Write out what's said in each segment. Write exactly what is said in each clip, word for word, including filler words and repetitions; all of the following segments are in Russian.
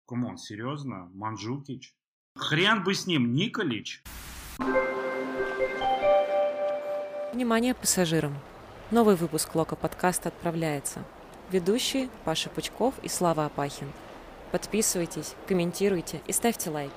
Камон, серьезно? Манджукич? Хрен бы с ним, Николич. Внимание пассажирам! Новый выпуск Лока-подкаста отправляется. Ведущие Паша Пучков и Слава Опахин. Подписывайтесь, комментируйте и ставьте лайки.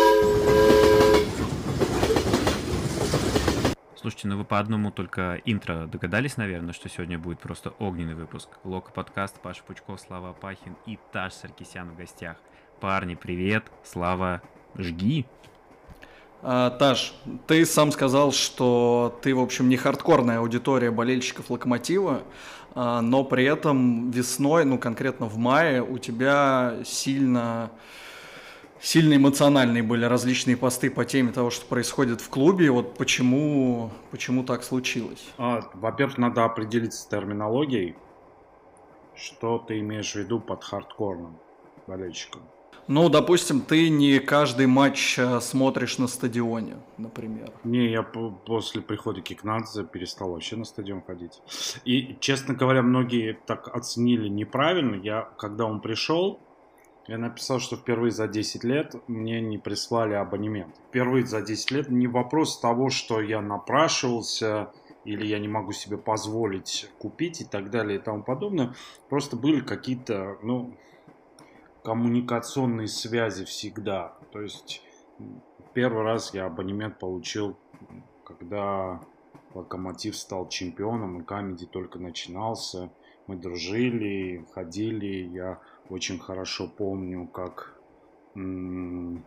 Слушайте, ну вы по одному только интро догадались, наверное, что сегодня будет просто огненный выпуск. Лока-подкаст, Паша Пучков, Слава Опахин и Таш Саркисян в гостях. Парни, привет, Слава, жги. А, Таш, ты сам сказал, что ты, в общем, не хардкорная аудитория болельщиков Локомотива, а, но при этом весной, ну конкретно в мае, у тебя сильно, сильно эмоциональные были различные посты по теме того, что происходит в клубе. Вот почему, почему так случилось? А, во-первых, надо определиться с терминологией. Что ты имеешь в виду под хардкорным болельщиком? Ну, допустим, ты не каждый матч смотришь на стадионе, например. Не, я после прихода Кикнадзе перестал вообще на стадион ходить. И, честно говоря, многие так оценили неправильно. Я, когда он пришел, я написал, что впервые за десять лет мне не прислали абонемент. Впервые за десять лет не вопрос того, что я напрашивался, или я не могу себе позволить купить и так далее и тому подобное. Просто были какие-то, ну... коммуникационные связи всегда. То есть первый раз я абонемент получил, когда Локомотив стал чемпионом, и Камеди только начинался. Мы дружили, ходили. Я очень хорошо помню, как м-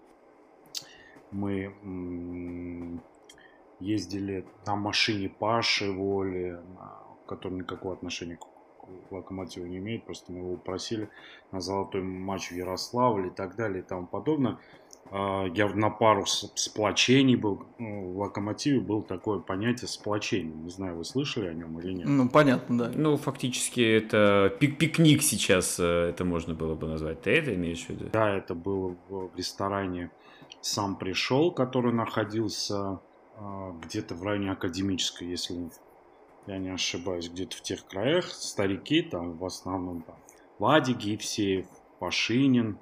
мы м- ездили на машине Паши Воли, который никакого отношения к Локомотиву не имеет, просто мы его просили на золотой матч в Ярославле и так далее и тому подобное. Я на пару сплочений был, в Локомотиве было такое понятие сплочения. Не знаю, вы слышали о нем или нет? Ну, понятно, да. Ну, фактически это пик пикник сейчас, это можно было бы назвать. Ты это имеешь в виду? Да, это было в ресторане «Сам пришел», который находился где-то в районе Академической, если я не ошибаюсь, где-то в тех краях. Старики, там в основном там, Вадик Евсеев, Пашинин,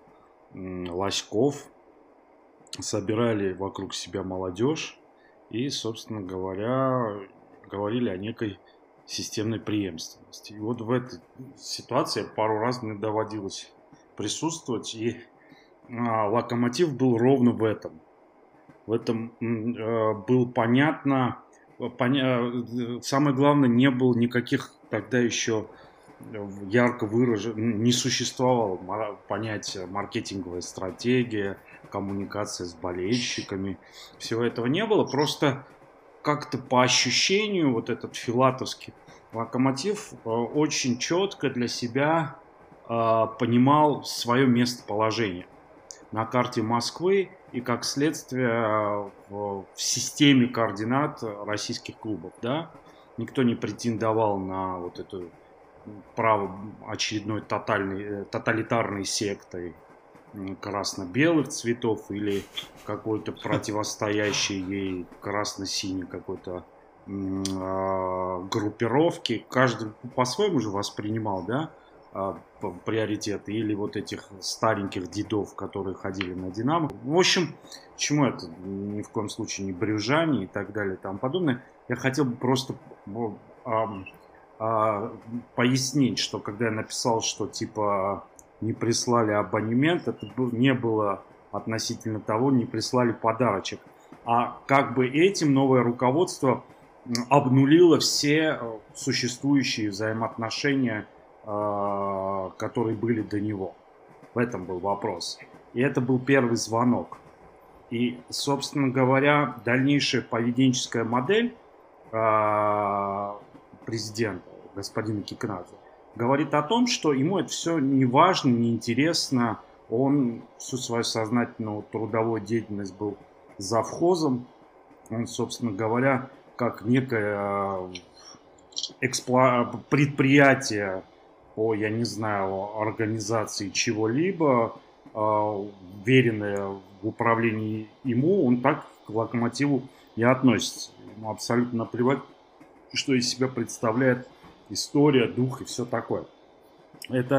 Лоськов собирали вокруг себя молодежь и, собственно говоря, говорили о некой системной преемственности. И вот в этой ситуации пару раз мне доводилось присутствовать, и а, Локомотив был ровно в этом. В этом э, было понятно... Поня... Самое главное, не было никаких тогда еще ярко выраженных, не существовало понятия маркетинговая стратегия, коммуникация с болельщиками. Всего этого не было. Просто как-то по ощущению вот этот филатовский Локомотив очень четко для себя понимал свое местоположение на карте Москвы и, как следствие, в, в системе координат российских клубов, да, никто не претендовал на вот это право очередной тотальной, тоталитарной сектой красно-белых цветов или какой-то противостоящей ей красно-синей какой-то э, группировки. Каждый по-своему же воспринимал, да, приоритеты, или вот этих стареньких дедов, которые ходили на Динамо. В общем, чему это? Ни в коем случае не брюзжание и так далее и тому подобное. Я хотел бы просто а, а, пояснить, что когда я написал, что типа не прислали абонемент, это не было относительно того, не прислали подарочек. А как бы этим новое руководство обнулило все существующие взаимоотношения, которые были до него. В этом был вопрос. И это был первый звонок. И, собственно говоря, дальнейшая поведенческая модель президента, господина Кикнадзе, говорит о том, что ему это все не важно, не интересно. Он всю свою сознательную трудовую деятельность был завхозом. Он, собственно говоря, как некое экспло... предприятие по, я не знаю, организации чего-либо, уверенное в управлении ему, он так к Локомотиву и относится. Ему абсолютно наплевать, что из себя представляет история, дух и все такое. Это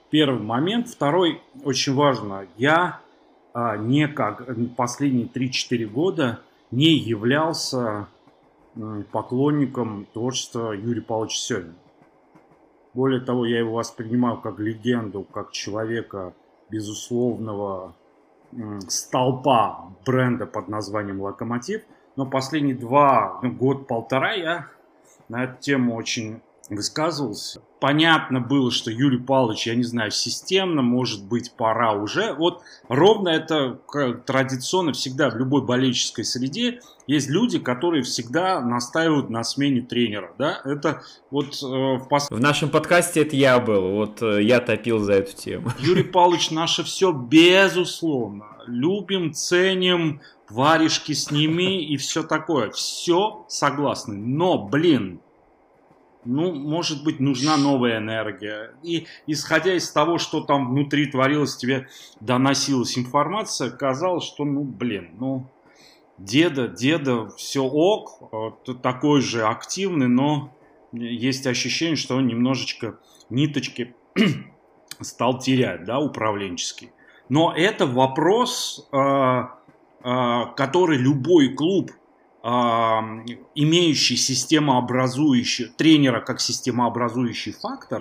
первый момент. Второй, очень важно, я а, не как последние три-четыре года не являлся м, поклонником творчества Юрия Павловича Семина. Более того, я его воспринимаю как легенду, как человека безусловного м, столпа бренда под названием «Локомотив». Но последние два, ну, год-полтора я на эту тему очень высказывался. Понятно было, что Юрий Павлович, я не знаю, системно, может быть, пора уже. Вот ровно это традиционно всегда в любой болельческой среде есть люди, которые всегда настаивают на смене тренера. Да? Это вот э, в, пос... в нашем подкасте это я был, вот э, я топил за эту тему. Юрий Павлович наше все, безусловно. Любим, ценим, варежки сними и все такое. Все согласны. Но, блин, ну, может быть, нужна новая энергия. И исходя из того, что там внутри творилось, тебе доносилась информация, казалось, что, ну, блин, ну, деда, деда, все ок, такой же активный, но есть ощущение, что он немножечко ниточки стал терять, да, управленческий. Но это вопрос, который любой клуб, имеющий системообразующий, тренера как системообразующий фактор,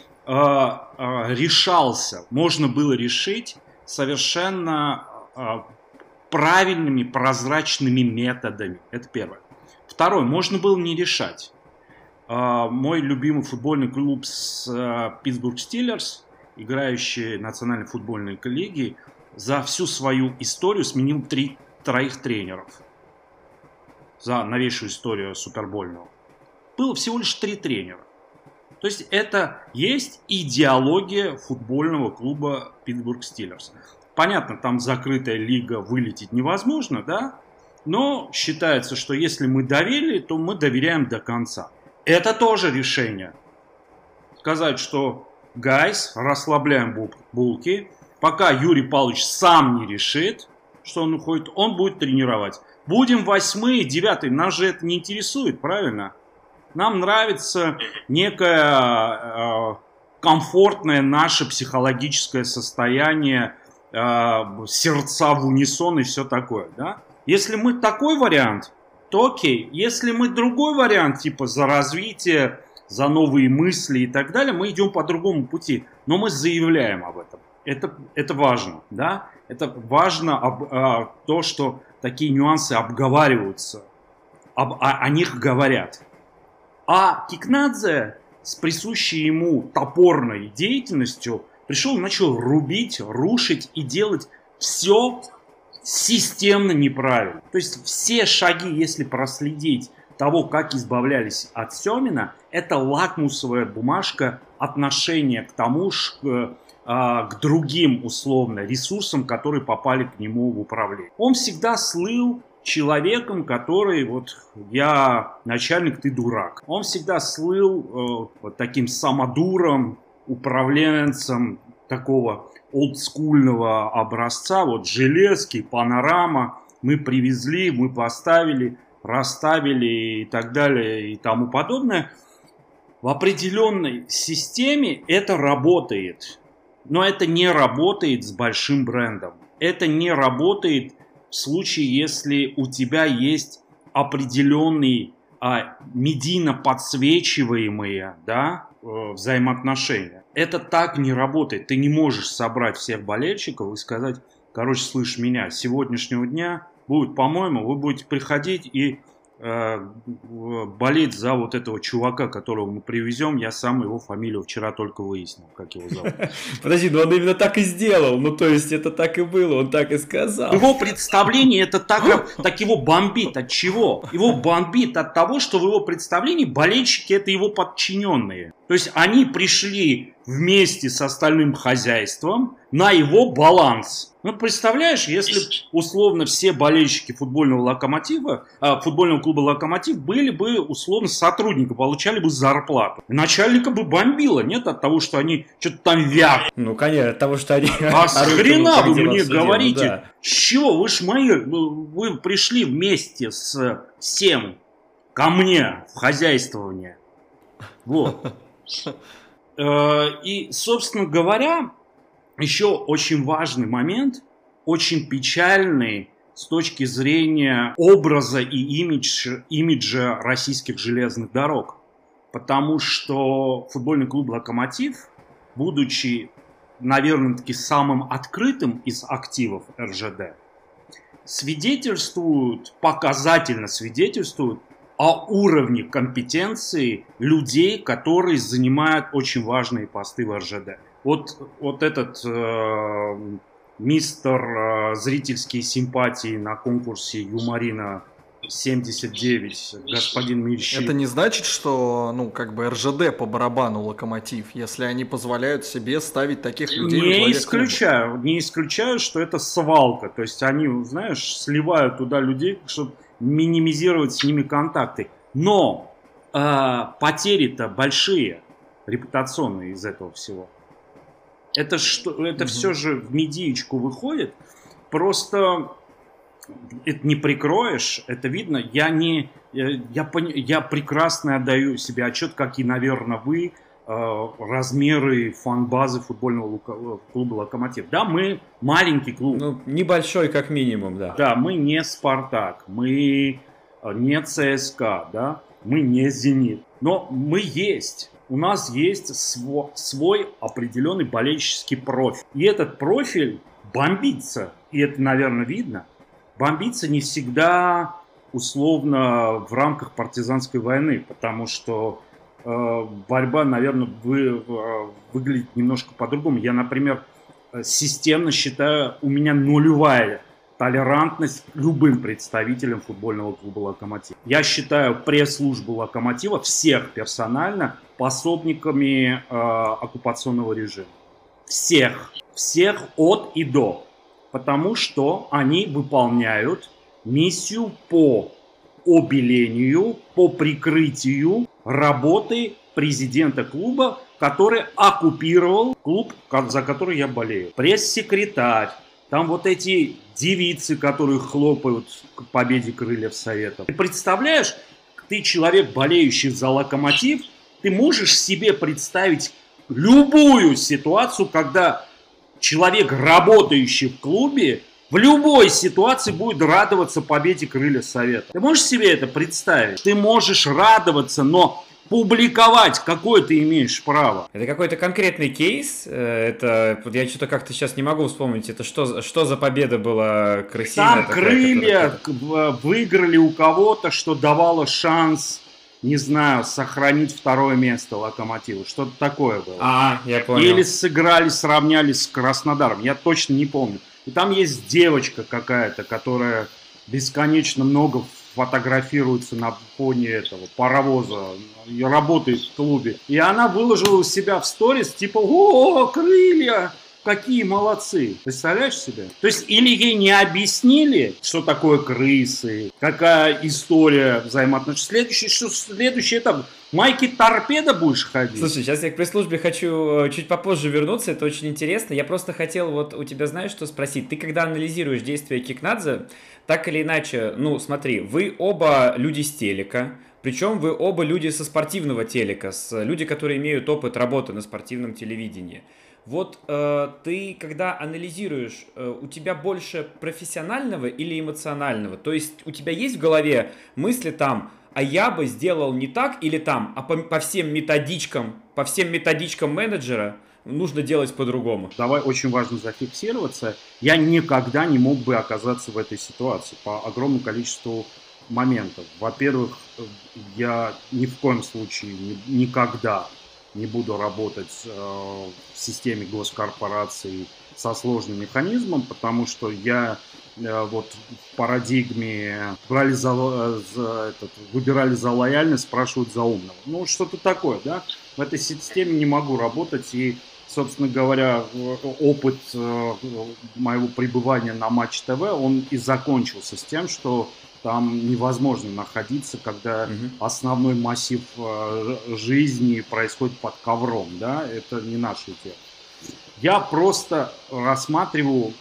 решался, можно было решить совершенно правильными, прозрачными методами. Это первое. Второе, можно было не решать. Мой любимый футбольный клуб с Питтсбург Стиллерс, играющий в Национальной футбольной лиге, за всю свою историю сменил три, троих тренеров. За новейшую историю супербольного. Было всего лишь три тренера. То есть это есть идеология футбольного клуба Питтсбург Стиллерс. Понятно, там закрытая лига, вылететь невозможно, да? Но считается, что если мы доверили, то мы доверяем до конца. Это тоже решение. Сказать, что гайс, расслабляем булки, пока Юрий Павлович сам не решит, что он уходит, он будет тренировать. Будем восьмые, девятые, нас же это не интересует, правильно? Нам нравится некое э, комфортное наше психологическое состояние, э, сердца в унисон и все такое, да? Если мы такой вариант, то окей. Если мы другой вариант, типа за развитие, за новые мысли и так далее, мы идем по другому пути. Но мы заявляем об этом. Это, это важно, да? Это важно об, а, то, что такие нюансы обговариваются, об, о, о них говорят. А Кикнадзе с присущей ему топорной деятельностью пришел и начал рубить, рушить и делать все системно неправильно. То есть все шаги, если проследить того, как избавлялись от Семина, это лакмусовая бумажка отношения к тому, что к другим, условно, ресурсам, которые попали к нему в управление. Он всегда слыл человеком, который, вот, я начальник, ты дурак. Он всегда слыл э, вот таким самодуром, управленцем такого олдскульного образца, вот, железки, панорама, мы привезли, мы поставили, расставили и так далее и тому подобное. В определенной системе это работает. Но это не работает с большим брендом. Это не работает в случае, если у тебя есть определенные а, медийно подсвечиваемые, да, э, взаимоотношения. Это так не работает. Ты не можешь собрать всех болельщиков и сказать, короче, слышь меня, с сегодняшнего дня будет, по-моему, вы будете приходить и э, болеть за вот этого чувака, которого мы привезем. Я сам его фамилию вчера только выяснил, как его зовут. Подожди, но он именно так и сделал. Ну, то есть, это так и было, он так и сказал. Его представление, это так, так его бомбит. От чего? Его бомбит от того, что в его представлении болельщики — это его подчиненные. То есть, они пришли вместе с остальным хозяйством на его баланс. Ну, представляешь, если условно все болельщики футбольного локомотива, а, футбольного клуба «Локомотив» были бы условно сотрудниками, получали бы зарплату. Начальника бы бомбило, нет, от того, что они что-то там вякают. Ну, конечно, от того, что они... А с хрена вы мне говорите? Дело, да. С чего? Вы ж мои, вы пришли вместе с всем ко мне в хозяйствование. Вот. И, собственно говоря, еще очень важный момент, очень печальный с точки зрения образа и имиджа, имиджа российских железных дорог. Потому что футбольный клуб «Локомотив», будучи, наверное-таки, самым открытым из активов эр жэ дэ, свидетельствует, показательно свидетельствует о уровне компетенции людей, которые занимают очень важные посты в эр жэ дэ. Вот, вот этот э, мистер э, зрительские симпатии на конкурсе «Юморина семьдесят девять», господин Мильщик. Это не значит, что, ну, как бы эр жэ дэ по барабану «Локомотив», если они позволяют себе ставить таких людей во Не главе исключаю, клуба. не исключаю, что это свалка. То есть они, знаешь, сливают туда людей, чтобы минимизировать с ними контакты. Но э, потери-то большие, репутационные из этого всего. Это, что, это mm-hmm. все же в медиечку выходит. Просто это не прикроешь, это видно. Я, не, я, я, я прекрасно отдаю себе отчет, как и, наверное, вы, э, размеры фан-базы футбольного клуба «Локомотив». Да, мы маленький клуб. Ну, небольшой как минимум, да. Да, мы не «Спартак», мы не цэ эс ка, да, мы не «Зенит». Но мы есть. У нас есть свой, свой определенный болельческий профиль. И этот профиль бомбится, и это, наверное, видно, бомбится не всегда условно в рамках партизанской войны, потому что э, борьба, наверное, вы, э, выглядит немножко по-другому. Я, например, системно считаю, у меня нулевая толерантность к любым представителям футбольного клуба «Локомотив». Я считаю пресс-службу «Локомотива» всех персонально пособниками э, оккупационного режима. Всех. Всех от и до. Потому что они выполняют миссию по обелению, по прикрытию работы президента клуба, который оккупировал клуб, за который я болею. Пресс-секретарь. Там вот эти девицы, которые хлопают к победе крыльев Совета. Ты представляешь, ты человек, болеющий за «Локомотив», ты можешь себе представить любую ситуацию, когда человек, работающий в клубе, в любой ситуации будет радоваться победе крыльев Совета. Ты можешь себе это представить? Ты можешь радоваться, но публиковать какое ты имеешь право? Это какой-то конкретный кейс? Это я что-то как-то сейчас не могу вспомнить. Это что, что за победа была крысиная? Там крылья которая... выиграли у кого-то, что давало шанс, не знаю, сохранить второе место «Локомотиву». Что-то такое было. А, я понял. Или сыграли, сравнялись с Краснодаром. Я точно не помню. И там есть девочка какая-то, которая бесконечно много фотографируется на фоне этого паровоза и работает в клубе. И она выложила у себя в сторис, типа, о, крылья, какие молодцы. Представляешь себе? То есть, или ей не объяснили, что такое крысы, какая история взаимоотношений. Следующий, что следующий этап, майки торпеда будешь ходить. Слушай, сейчас я к пресс-службе хочу чуть попозже вернуться, это очень интересно. Я просто хотел вот у тебя, знаешь, что спросить. Ты когда анализируешь действия Кикнадзе, так или иначе, ну смотри, вы оба люди с телека, причем вы оба люди со спортивного телека, с, люди, которые имеют опыт работы на спортивном телевидении. Вот э, ты, когда анализируешь, э, у тебя больше профессионального или эмоционального? То есть у тебя есть в голове мысли там, а я бы сделал не так, или там, а по, по всем методичкам, по всем методичкам менеджера нужно делать по-другому? Давай, очень важно зафиксироваться. Я никогда не мог бы оказаться в этой ситуации по огромному количеству моментов. Во-первых, я ни в коем случае никогда не буду работать э, в системе госкорпораций со сложным механизмом, потому что я э, вот в парадигме брали за, за этот, выбирали за лояльность, спрашивают за умного. Ну, что-то такое, да? В этой системе не могу работать, и, собственно говоря, опыт э, моего пребывания на Матч ТВ, он и закончился с тем, что там невозможно находиться, когда угу. основной массив э, жизни происходит под ковром, да, это не наше дело. Я просто рассматриваю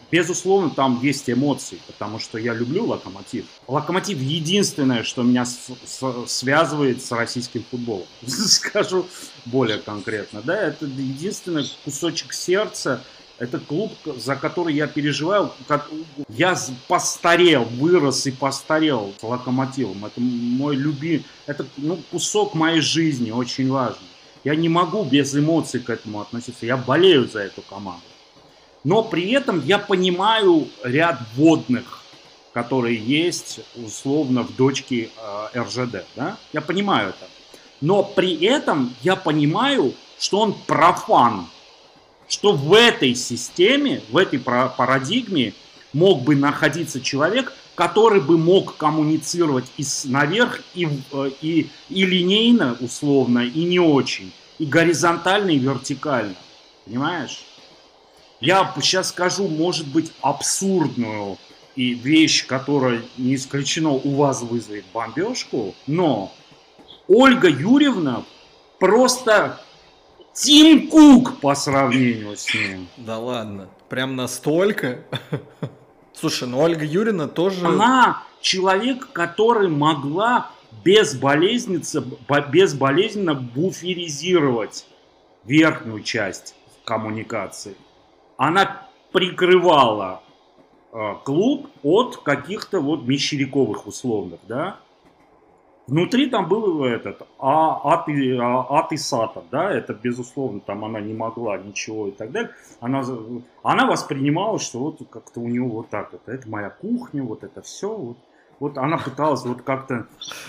Безусловно, там есть эмоции, потому что я люблю Локомотив. Локомотив единственное, что меня с- с- связывает с российским футболом. Скажу более конкретно. Да, это единственный кусочек сердца. Это клуб, за который я переживаю. Как... Я постарел, вырос и постарел с Локомотивом. Это мой любимый, это ну, кусок моей жизни, очень важный. Я не могу без эмоций к этому относиться. Я болею за эту команду. Но при этом я понимаю ряд водных, которые есть условно в дочке э, эр жэ дэ. Да? Я понимаю это. Но при этом я понимаю, что он профан. Что в этой системе, в этой парадигме мог бы находиться человек, который бы мог коммуницировать и наверх, и, и, и линейно, условно, и не очень. И горизонтально, и вертикально. Понимаешь? Я сейчас скажу, может быть, абсурдную и вещь, которая не исключено у вас вызовет бомбежку, но Ольга Юрьевна просто Тим Кук по сравнению с ним. Да ладно, прям настолько? Слушай, ну Ольга Юрьевна тоже... Она человек, который могла безболезненно, безболезненно буферизировать верхнюю часть коммуникации. Она прикрывала э, клуб от каких-то вот мещеряковых условных, да. Внутри там был этот а, ад, и, а, ад и сатан, да, это безусловно, там она не могла ничего и так далее. Она, она воспринимала, что вот как-то у нее вот так вот, это моя кухня, вот это все, вот, вот она пыталась вот как-то...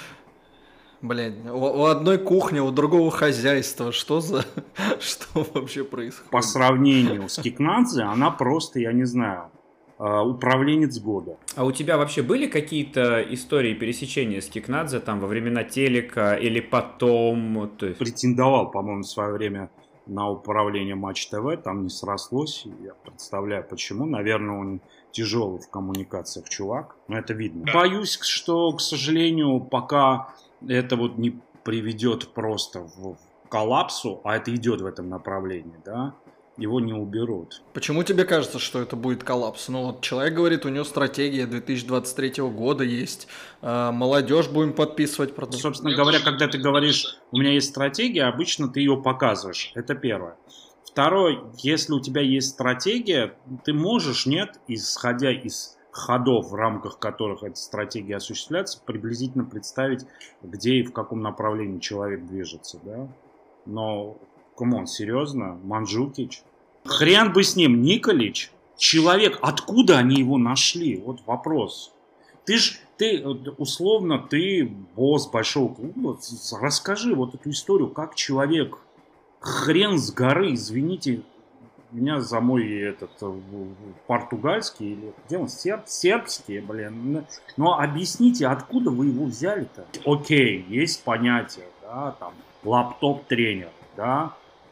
Блядь, у, у одной кухни, у другого хозяйства. Что за... Что вообще происходит? По сравнению с Кикнадзе, она просто, я не знаю, управленец года. А у тебя вообще были какие-то истории пересечения с Кикнадзе там во времена телека или потом? То есть... Претендовал, по-моему, в свое время на управление Матч ТВ, там не срослось. Я представляю, почему. Наверное, он тяжелый в коммуникациях чувак, но это видно. Боюсь, что, к сожалению, пока... это вот не приведет просто в коллапсу, а это идет в этом направлении, да, его не уберут. Почему тебе кажется, что это будет коллапс? Ну вот человек говорит, у него стратегия две тысячи двадцать третьего года есть, э, молодежь будем подписывать. Собственно говоря, когда ты говоришь, у меня есть стратегия, обычно ты ее показываешь, это первое. Второе, если у тебя есть стратегия, ты можешь, нет, исходя из ходов, в рамках которых эта стратегия осуществляется, приблизительно представить, где и в каком направлении человек движется, да. Но, камон, серьезно, Манджукич, хрен бы с ним, Николич, человек, откуда они его нашли? Вот вопрос. Ты ж, ты, условно, ты босс большого клуба, расскажи вот эту историю, как человек, хрен с горы, извините, меня за мой этот португальский или где он, серб, сербский, блин. Но объясните, откуда вы его взяли-то? Окей, есть понятие, да, там лаптоп-тренер, да,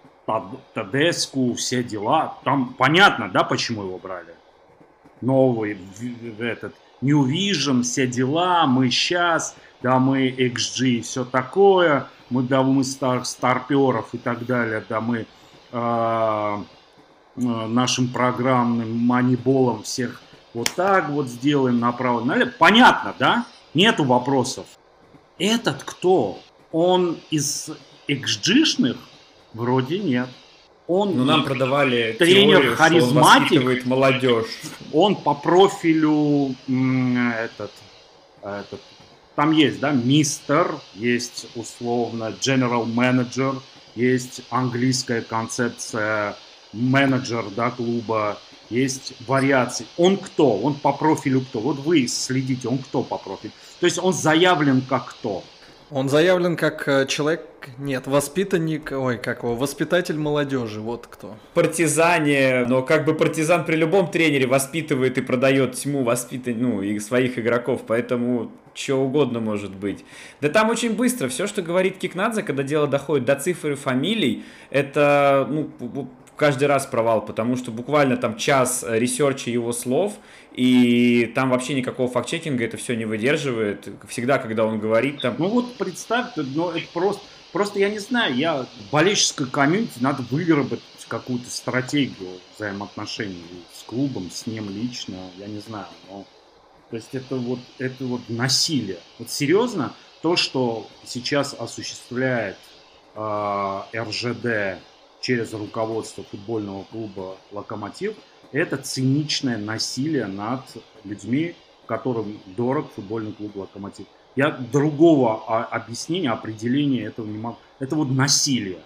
Тадеску, все дела. Там понятно, да, почему его брали. Новый этот New Vision, все дела, мы сейчас, да, мы икс джи, все такое, мы, да, мы стар, старперов и так далее, да, мы э, нашим программным маниболом всех вот так вот сделаем направо налево. Понятно, да? Нету вопросов. Этот кто? Он из икс джи-шных? Вроде нет. Он ну, нам продавали тренер теорию, харизматик, что он воспитывает молодежь. Он по профилю этот, этот, там есть, да, мистер, есть условно general manager, есть английская концепция менеджер, да, клуба, есть вариации. Он кто? Он по профилю кто? Вот вы следите, он кто по профилю? То есть он заявлен как кто? Он заявлен как человек, нет, воспитанник, ой, как его, воспитатель молодежи, вот кто. Партизане, но как бы партизан при любом тренере воспитывает и продает тьму воспитан... ну, и своих игроков, поэтому что угодно может быть. Да там очень быстро, все, что говорит Кикнадзе, когда дело доходит до цифр и фамилий, это, ну, каждый раз провал, потому что буквально там час ресерча его слов, и там вообще никакого факт-чекинга это все не выдерживает. Всегда, когда он говорит там... Ну вот представь, ну это просто... Просто я не знаю, я болельческой комьюнити надо выработать какую-то стратегию взаимоотношений с клубом, с ним лично, я не знаю. Но, то есть это вот, это вот насилие. Вот серьезно, то, что сейчас осуществляет э, эр жэ дэ через руководство футбольного клуба «Локомотив», это циничное насилие над людьми, которым дорог футбольный клуб «Локомотив». Я другого объяснения, определения этого не могу. Это вот насилие.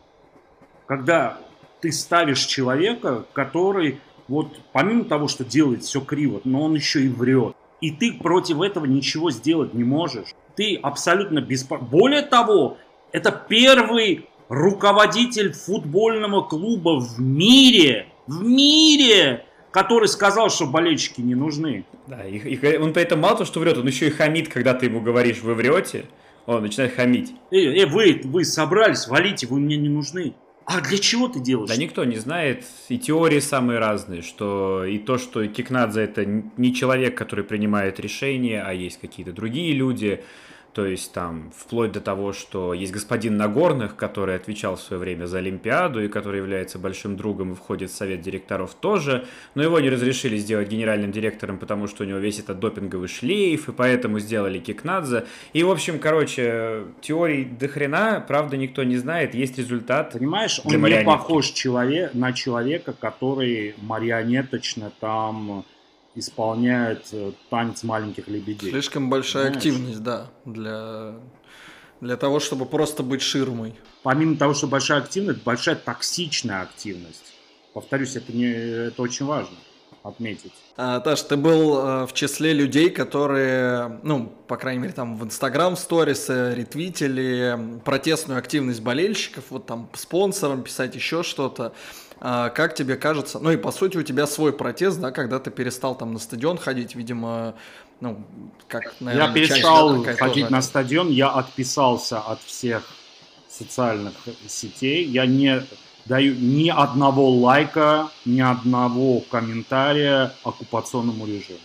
Когда ты ставишь человека, который, вот помимо того, что делает все криво, но он еще и врет. И ты против этого ничего сделать не можешь. Ты абсолютно бесполезен. Более того, это первый руководитель футбольного клуба в мире, в мире, который сказал, что болельщики не нужны. Да, и, и он поэтому мало того, что врет, он еще и хамит, когда ты ему говоришь, вы врете, он начинает хамить. Эй, эй вы, вы собрались, валите, вы мне не нужны. А для чего ты делаешь? Да никто не знает, и теории самые разные, что и то, что Кикнадзе это не человек, который принимает решения, а есть какие-то другие люди. То есть там вплоть до того, что есть господин Нагорных, который отвечал в свое время за Олимпиаду и который является большим другом и входит в совет директоров тоже, но его не разрешили сделать генеральным директором, потому что у него весь этот допинговый шлейф, и поэтому сделали Кикнадзе. И, в общем, короче, теорий до хрена, правда, никто не знает, есть результат. Понимаешь, он не похож человек, на человека, который марионеточно там исполняет танец маленьких лебедей. Слишком большая Понимаешь? активность, да, для, для того, чтобы просто быть ширмой. Помимо того, что большая активность, большая токсичная активность. Повторюсь, это, не, это очень важно отметить. А, Таш, ты был а, в числе людей, которые, ну, по крайней мере, там в Инстаграм сторисы ретвитили протестную активность болельщиков, вот там спонсорам писать еще что-то. А, как тебе кажется, ну и по сути у тебя свой протест, да, когда ты перестал там на стадион ходить, видимо, ну, как, наверное, я перестал часть, да, ходить тоже... на стадион, я отписался от всех социальных сетей, я не даю ни одного лайка, ни одного комментария оккупационному режиму.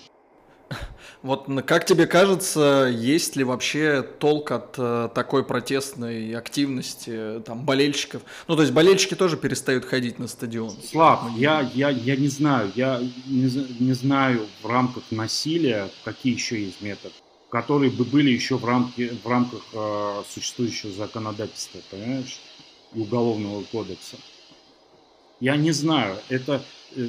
Вот как тебе кажется, есть ли вообще толк от э, такой протестной активности там, болельщиков? Ну, то есть болельщики тоже перестают ходить на стадион. Слав, я, я, я не знаю, я не, не знаю в рамках насилия, какие еще есть методы, которые бы были еще в, рамке, в рамках э, существующего законодательства, понимаешь, и уголовного кодекса. Я не знаю, это...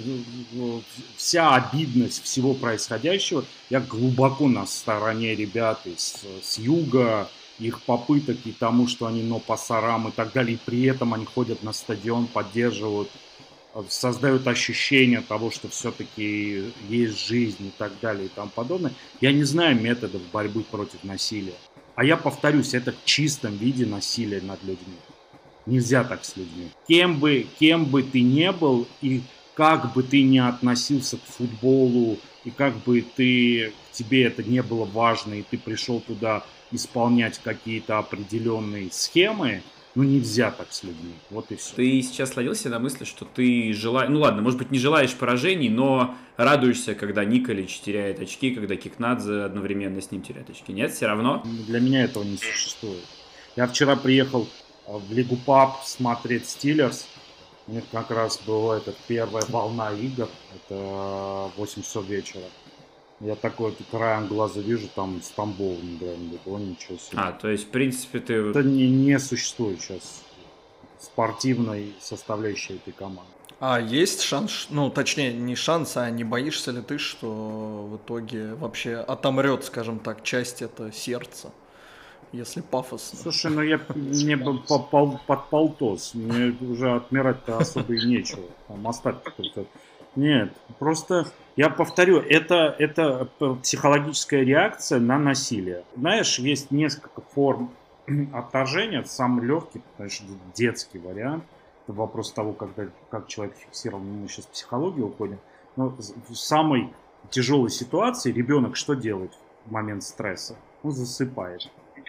вся обидность всего происходящего, я глубоко на стороне ребят из, с юга, их попыток и тому, что они но пасарам и так далее, и при этом они ходят на стадион, поддерживают, создают ощущение того, что все-таки есть жизнь и так далее и тому подобное. Я не знаю методов борьбы против насилия. А я повторюсь, это в чистом виде насилие над людьми. Нельзя так с людьми. Кем бы, кем бы ты ни был и как бы ты ни относился к футболу, и как бы ты, тебе это не было важно, и ты пришел туда исполнять какие-то определенные схемы, ну нельзя так с людьми. Вот и все. Ты сейчас ловился на мысли, что ты желаешь... Ну ладно, может быть, не желаешь поражений, но радуешься, когда Николич теряет очки, когда Кикнадзе одновременно с ним теряет очки. Нет, все равно? Для меня этого не существует. Я вчера приехал в Лигу Паб смотреть Стиллерс. У них как раз была эта первая волна игр, это восемь часов вечера. Я такой вот краем глаза вижу, там Стамбул играет, о, ничего себе. А, то есть, в принципе, ты... Это не, не существует сейчас спортивной составляющей этой команды. А есть шанс, ну, точнее, не шанс, а не боишься ли ты, что в итоге вообще отомрет, скажем так, часть это сердца? Если пафосно. Слушай, ну я мне под полтос, мне уже отмирать-то особо и нечего. Там остатки только. Нет, просто я повторю, это, это психологическая реакция на насилие. Знаешь, есть несколько форм отторжения. Самый легкий, конечно, детский вариант. Это вопрос того, когда, как человек фиксирован. Мы сейчас в психологию уходим. Но в самой тяжелой ситуации ребенок что делает в момент стресса? Он засыпает.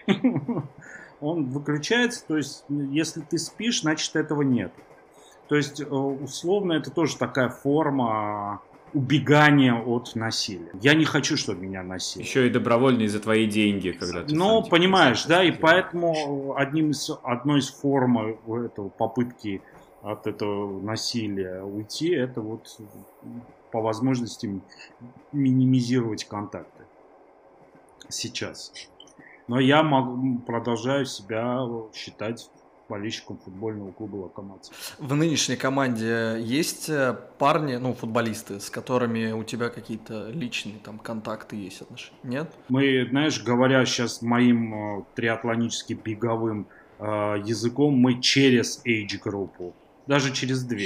Он выключается, то есть если ты спишь, значит этого нет. То есть условно это тоже такая форма убегания от насилия. Я не хочу, чтобы меня насиловали. Еще и добровольно за твои деньги, когда ты... Ну, понимаешь, да, и поэтому одним из, одной из форм этого попытки от этого насилия уйти, это вот по возможности минимизировать контакты сейчас. Но я могу, продолжаю себя считать болельщиком футбольного клуба «Локомотив». В нынешней команде есть парни, ну, футболисты, с которыми у тебя какие-то личные там контакты есть, отношения? Нет? Мы, знаешь, говоря сейчас моим э, триатлонически беговым э, языком, мы через age-группу. Даже через две.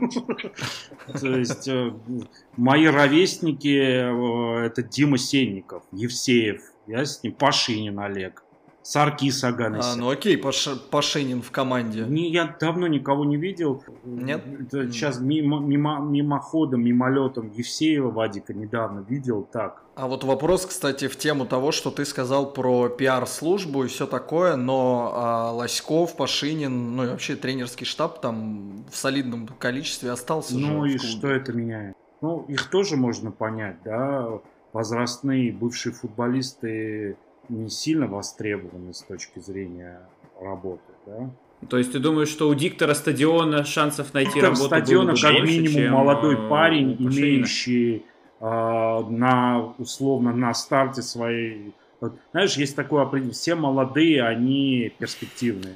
То есть э, мои ровесники э, это Дима Сенников, Евсеев, я с ним, Пашинин Олег, Саркис Аганесян. А, ну окей, Паш, Пашинин в команде. Не, я давно никого не видел. Нет? Это сейчас мимо, мимо, мимоходом, мимолетом Евсеева Вадика недавно видел, так. А вот вопрос, кстати, в тему того, что ты сказал про пиар-службу и все такое, но а, Лоськов, Пашинин, ну и вообще тренерский штаб там в солидном количестве остался. Ну же и что это меняет? Ну, их тоже можно понять, да, возрастные бывшие футболисты не сильно востребованы с точки зрения работы, да. То есть ты думаешь, что у диктора стадиона шансов найти Диктор работу стадиона, было бы как больше, минимум, чем молодой э, парень, у Пашинина? имеющий э, на, условно, на старте своей... Вот, знаешь, есть такое определение, все молодые, они перспективные.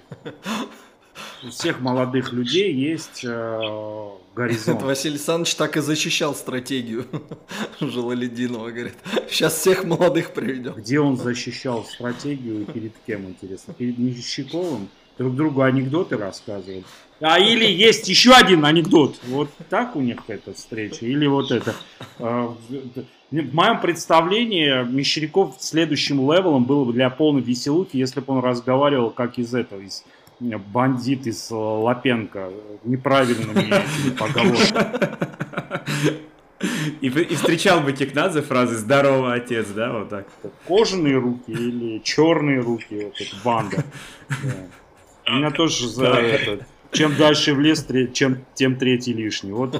У всех молодых людей есть э, горизонт. Это Василий Александрович так и защищал стратегию Жалалетдинова, говорит, сейчас всех молодых приведем. Где он защищал стратегию и перед кем, интересно? Перед Мещеряковым? Друг другу анекдоты рассказывают. А или есть еще один анекдот. Вот так у них эта встреча. Или вот это. В моем представлении Мещеряков следующим левелом был бы для полной веселухи, если бы он разговаривал как из этого, из бандит из Лапенко, неправильными этими поговорками. И, и встречал бы Кикнадзе фразы «Здорово, отец», да, вот так. Кожаные руки или черные руки, вот эта банда. Да. У меня тоже за это. Чем дальше в лес, чем, тем третий лишний. Вот.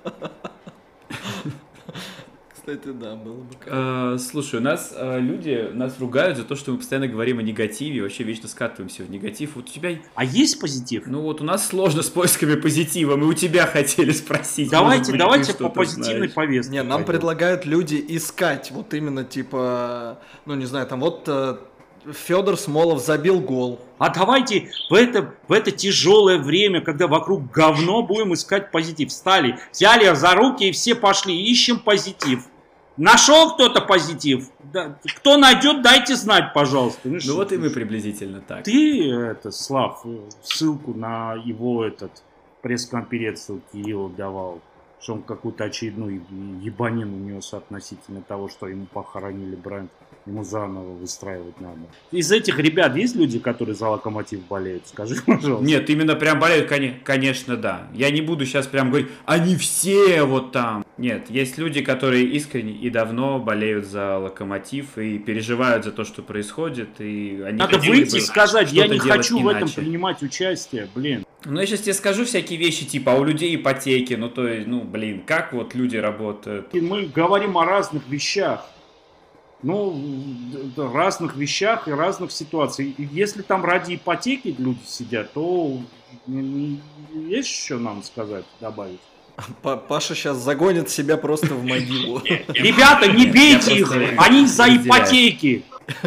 Кстати, да, было бы. А, слушай, у нас а, люди нас ругают за то, что мы постоянно говорим о негативе, вообще вечно скатываемся в негатив. Вот у тебя... А есть позитив? Ну вот у нас сложно с поисками позитива, мы у тебя хотели спросить. Давайте, быть, давайте по позитивной знаешь. повестке. Не, нам пойдем. предлагают люди искать, вот именно типа, ну не знаю, там вот Федор Смолов забил гол. А давайте в это, в это тяжелое время, когда вокруг говно, будем искать позитив. Встали, взяли за руки и все пошли, ищем позитив. Нашел кто-то позитив? Да, кто найдет, дайте знать, пожалуйста. Ну, ну вот и мы приблизительно так. Ты, это, Слав, ссылку на его этот пресс-конференцию Кирилл давал, что он какую-то очередную ебанину нес относительно того, что ему похоронили бренд. Ему заново выстраивать надо. Из этих ребят есть люди, которые за Локомотив болеют? Скажи, пожалуйста. Нет, именно прям болеют, конечно, да. Я не буду сейчас прям говорить, они все вот там. Нет, есть люди, которые искренне и давно болеют за Локомотив и переживают за то, что происходит. И они надо выйти и сказать, я не хочу иначе. в этом принимать участие, блин. Ну, я сейчас тебе скажу всякие вещи, типа, а у людей ипотеки, ну, то есть, ну, блин, как вот люди работают? И мы говорим о разных вещах. Ну, разных вещах и разных ситуациях. И если там ради ипотеки люди сидят, то есть еще нам сказать, добавить? Паша сейчас загонит себя просто в могилу. Ребята, не бейте их, они за ипотеки.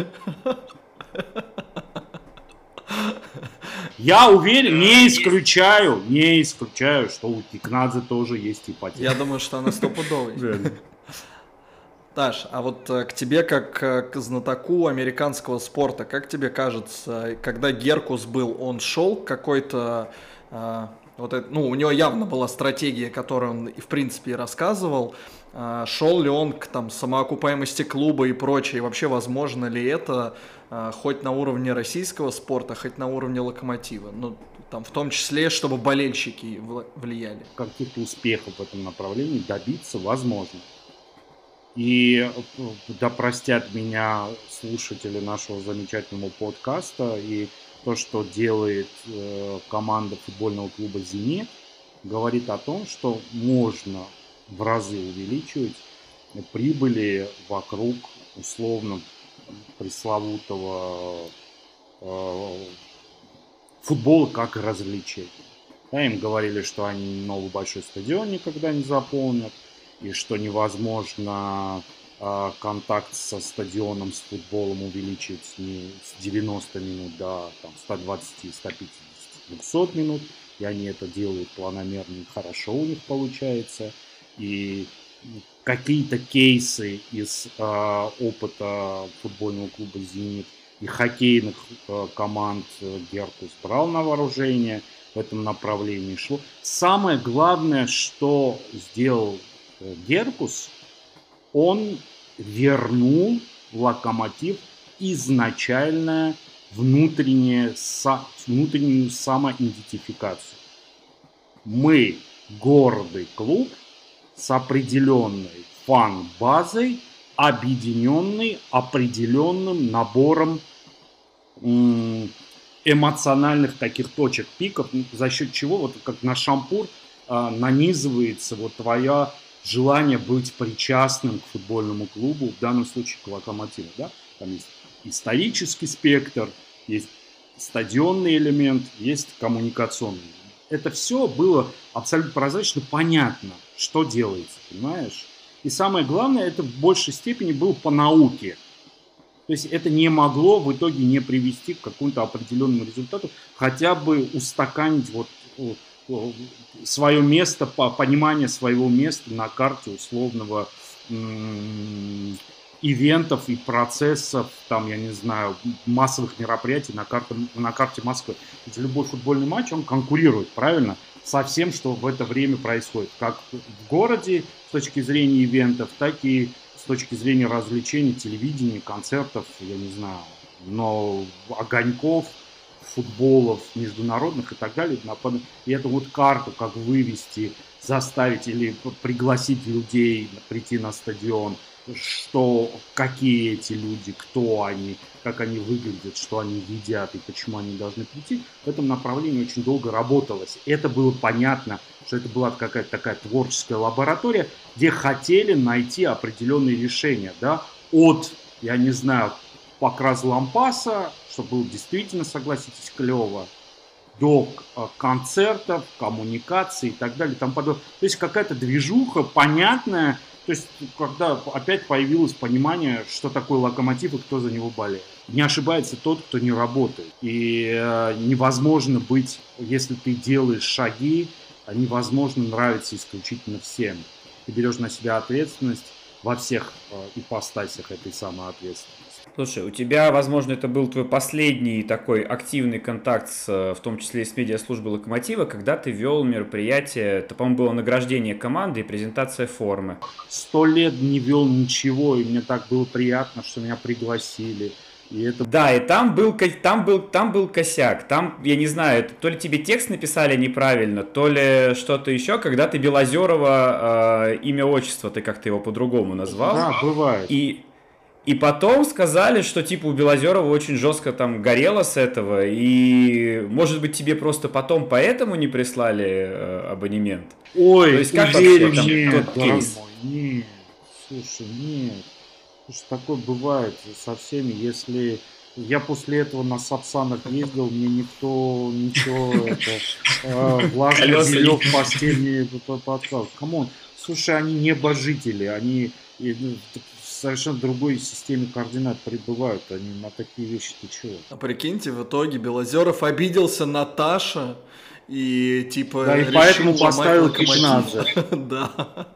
Я уверен, не исключаю, не исключаю, что у Кикнадзе тоже есть ипотека. Я думаю, что она стопудовая. Таш, а вот к тебе, как к знатоку американского спорта, как тебе кажется, когда Геркус был, он шел какой-то, э, вот это, ну, у него явно была стратегия, которую он, в принципе, рассказывал, э, шел ли он к там самоокупаемости клуба и прочее, и вообще возможно ли это э, хоть на уровне российского спорта, хоть на уровне Локомотива, ну, там, в том числе, чтобы болельщики влияли? Каких-то успехов в этом направлении добиться возможно. И да простят меня слушатели нашего замечательного подкаста, и то, что делает э, команда футбольного клуба «Зенит», говорит о том, что можно в разы увеличивать прибыли вокруг условно пресловутого э, футбола как развлечения. Да, им говорили, что они новый большой стадион никогда не заполнят, и что невозможно э, контакт со стадионом, с футболом увеличить не с девяноста минут до там, сто двадцать, сто пятьдесят, двести минут. И они это делают планомерно, и хорошо у них получается. И какие-то кейсы из э, опыта футбольного клуба «Зенит» и хоккейных э, команд э, «Геркус» брал на вооружение, в этом направлении шло. Самое главное, что сделал э, «Геркус», он вернул «Локомотив» изначальное внутреннее, со, внутреннюю самоидентификацию. Мы гордый клуб с определенной фан-базой, объединенный определенным набором эмоциональных таких точек, пиков, за счет чего, вот как на шампур, э, нанизывается вот твое желание быть причастным к футбольному клубу, в данном случае к «Локомотиву». Да? Там есть исторический спектр, есть стадионный элемент, есть коммуникационный элемент. Это все было абсолютно прозрачно, понятно, что делается, понимаешь? И самое главное, это в большей степени было по науке. То есть это не могло в итоге не привести к какому-то определенному результату, хотя бы устаканить вот свое место, понимание своего места на карте условного м- ивентов и процессов, там, я не знаю, массовых мероприятий на карте, на карте Москвы. Ведь любой футбольный матч, он конкурирует, правильно, со всем, что в это время происходит. Как в городе с точки зрения ивентов, так и с точки зрения развлечений, телевидения, концертов, я не знаю, но огоньков, футболов международных и так далее. И эту вот карту, как вывести, заставить или пригласить людей прийти на стадион, что, какие эти люди, кто они, как они выглядят, что они едят и почему они должны прийти, в этом направлении очень долго работалось. Это было понятно, что это была какая-то такая творческая лаборатория, где хотели найти определенные решения, да, от, я не знаю, покрас лампаса, что было действительно, согласитесь, клево, до концертов, коммуникаций и так далее. Там подобное. То есть какая-то движуха понятная. То есть, когда опять появилось понимание, что такое «Локомотив» и кто за него болеет. Не ошибается тот, кто не работает. И э, невозможно быть, если ты делаешь шаги, невозможно нравиться исключительно всем. Ты берешь на себя ответственность во всех э, ипостасях этой самой ответственности. Слушай, у тебя, возможно, это был твой последний такой активный контакт, с, в том числе и с медиаслужбой «Локомотива», когда ты вел мероприятие, это, по-моему, было награждение команды и презентация формы. Сто лет не вел ничего, и мне так было приятно, что меня пригласили. И это... Да, и там был, там, был, там был косяк, там, я не знаю, то ли тебе текст написали неправильно, то ли что-то еще, когда ты Белозерова, э, имя, отчество, ты как-то его по-другому назвал. Да, бывает. И... И потом сказали, что типа у Белозерова очень жестко там горело с этого, и может быть тебе просто потом поэтому не прислали э, абонемент? Ой, то есть как уверен, вообще там нет, тот кейс? Нет, слушай, нет. Слушай, такое бывает со всеми, если... Я после этого на Сапсанах ездил, мне никто ничего, это, влажный белье в постель не подсказывал. Камон, слушай, они небожители, они... В совершенно другой системе координат пребывают, они на такие вещи, ты чего? А прикиньте, в итоге Белозеров обиделся на Таша и типа да, и поэтому поставил Кикнадзе. Да.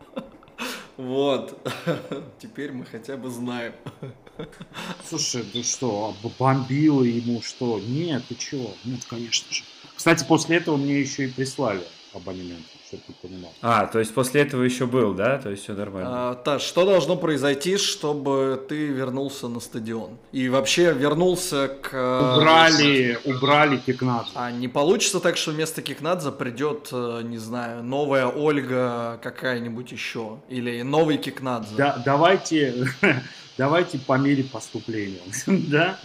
Вот. Теперь мы хотя бы знаем. Слушай, ну что, бомбило ему что? Нет, ты чего? Нет, конечно же. Кстати, после этого мне еще и прислали абонемент, чтобы ты понимал. А, то есть после этого еще был, да? То есть все нормально. А, Таш, что должно произойти, чтобы ты вернулся на стадион? И вообще вернулся к... Убрали, убрали Кикнадзе. А не получится так, что вместо Кикнадзе придет, не знаю, новая Ольга какая-нибудь еще? Или новый Кикнадзе? Да, давайте, давайте по мере поступления. Да?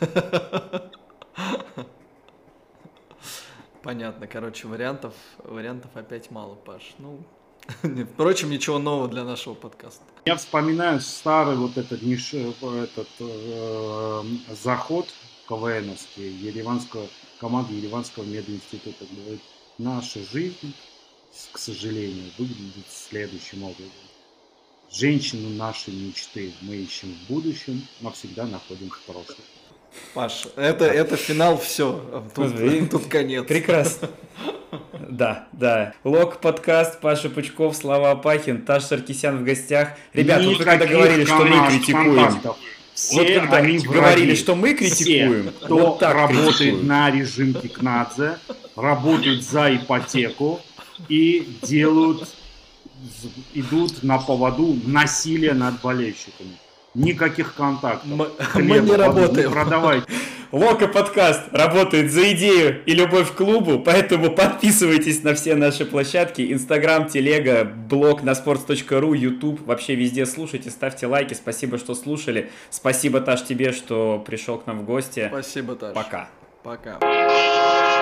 Понятно, короче, вариантов, вариантов опять мало, Паш. Ну, впрочем, ничего нового для нашего подкаста. Я вспоминаю старый вот этот, этот э, заход КВНовский, ереванского, команды Ереванского мединститута. Говорит, наша жизнь, к сожалению, выглядит следующим образом. Женщину нашей мечты мы ищем в будущем, но всегда находим в прошлом. Паш, это, это финал, все. Тут, тут конец. Прекрасно. Да, да. Лок подкаст, Паша Пучков, Слава Апахин, Таш Саркисян в гостях. Ребят, вот вы когда говорили, что мы критикуем. Все вот когда они говорили, враги. что мы критикуем, Все, кто вот так работает критикуем. на режим Кикнадзе, работают за ипотеку и делают, идут на поводу насилия над болельщиками. Никаких контактов. Мы, Хлеба, мы не воду работаем. Не продавайте. Лока подкаст работает за идею и любовь к клубу, поэтому подписывайтесь на все наши площадки: Инстаграм, Телега, блог на sports точка ру, Ютуб, вообще везде слушайте, ставьте лайки. Спасибо, что слушали. Спасибо, Таш, тебе, что пришел к нам в гости. Спасибо, Таш. Пока. Пока.